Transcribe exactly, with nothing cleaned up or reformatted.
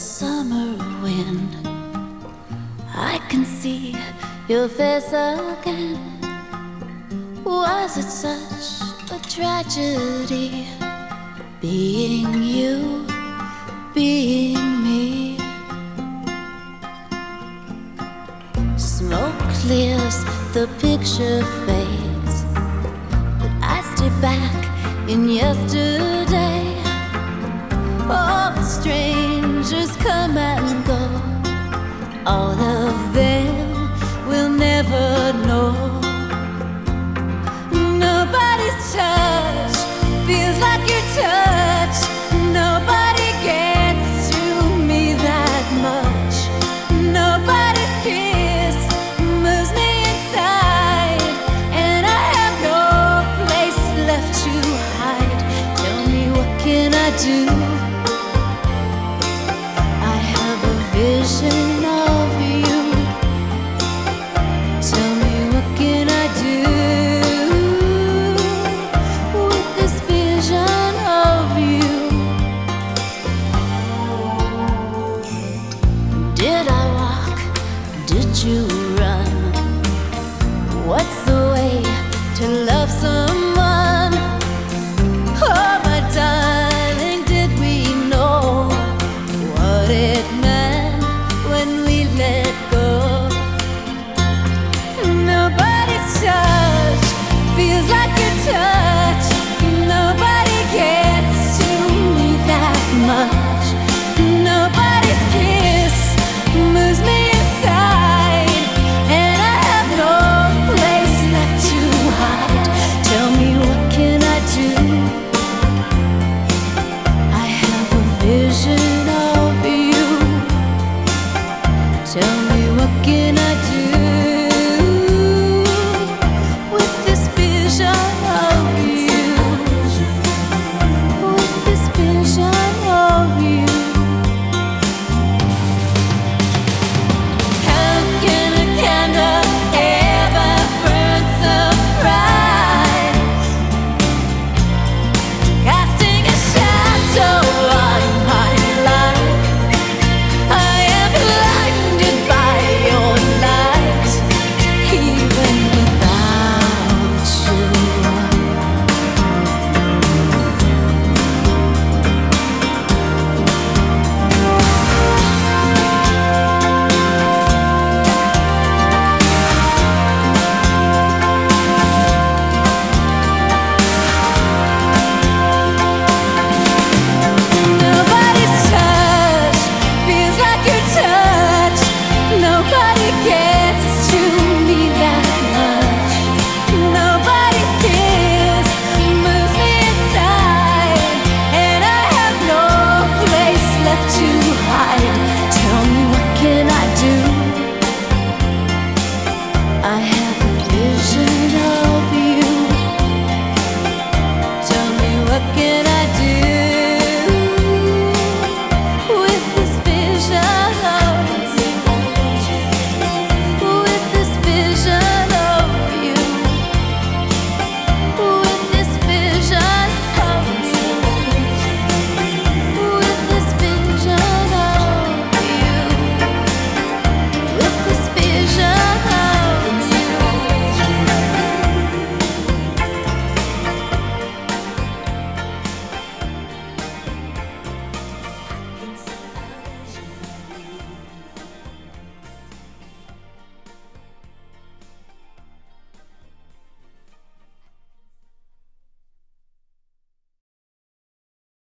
summer wind, I can see your face again. Was it such a tragedy being you, being me? Smoke clears, the picture fades, but I stay back in yesterday. All the strangers come and go, all of them will never know. Nobody's touch feels like your touch. Nobody gets to me that much. Nobody's kiss moves me inside, and I have no place left to hide. Tell me, what can I do? Vision of you. Tell me, what can I do with this vision of you? Did I walk? Did you run? What's